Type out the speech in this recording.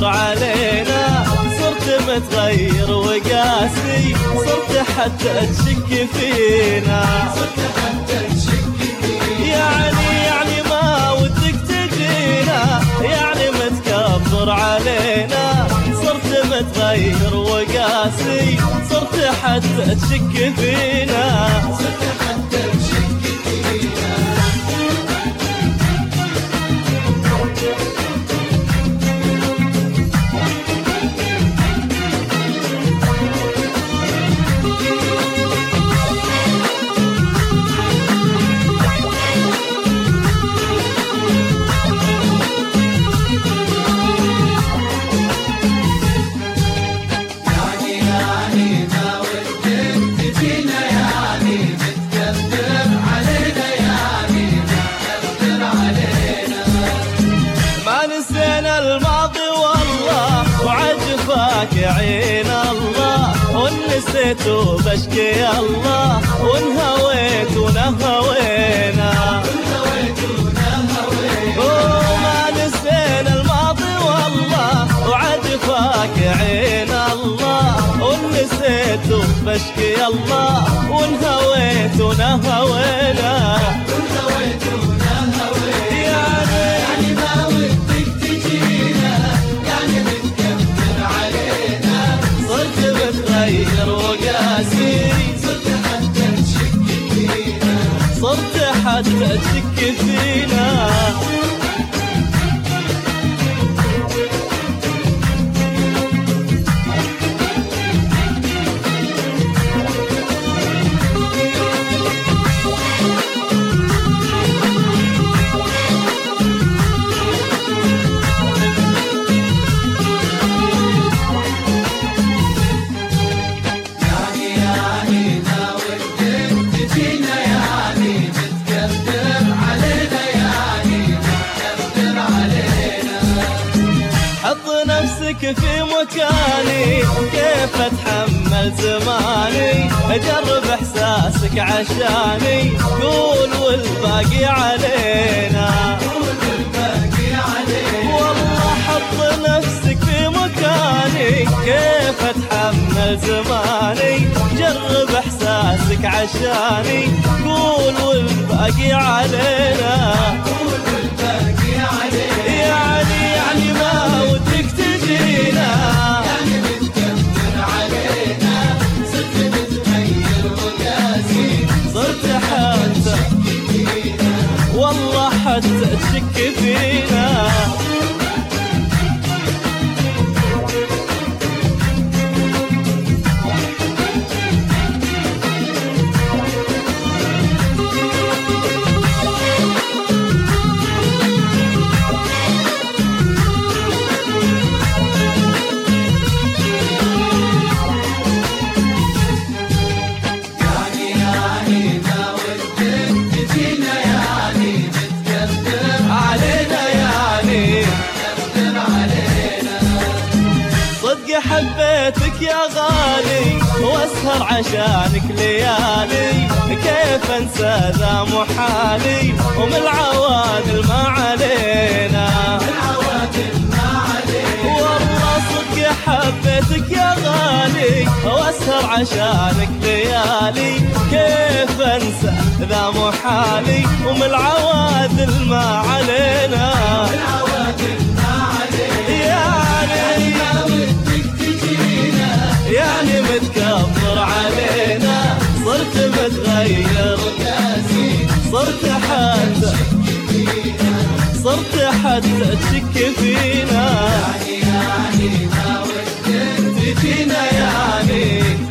متكبر علينا، صرت متغير وقاسي، صرت حتى تشك فينا. يعني ما ودك تجينا، يعني متكبر علينا، صرت متغير وقاسي، صرت حتى تشك فينا. الماضي والله وعجفاك عين الله، ونسيت وبشكي الله، ونهويت ونهوينا. وما نسينا الماضي والله وعجفاك عين الله، ونسيت وبشكي الله، ونهويت ونهوينا. صرت حتى تشك فينا. نفسك في مكاني، كيف اتحمل زماني، اجرب احساسك عشاني، قول والباقي علينا. والله حط نفسك في مكاني، كيف اتحمل زماني، جرب احساسك عشاني، قول والباقي علينا. يعني ما ودك تجينا، يعني متكبر علينا، صرت متغير وقاسي، صرت حتى والله حتى تشك فينا. حبيتك يا غالي واسهر عشانك ليالي، كيف انسى ذا محالي، ومن العوادل ما علينا. والله صدق حبيتك يا غالي واسهر عشانك ليالي، كيف انسى ذا محالي، ومن العوادل ما علينا. يعني متكبر علينا، صرت متغير وقاسي، صرت حتى تشك فينا. يعني ما ودك تجينا، يعني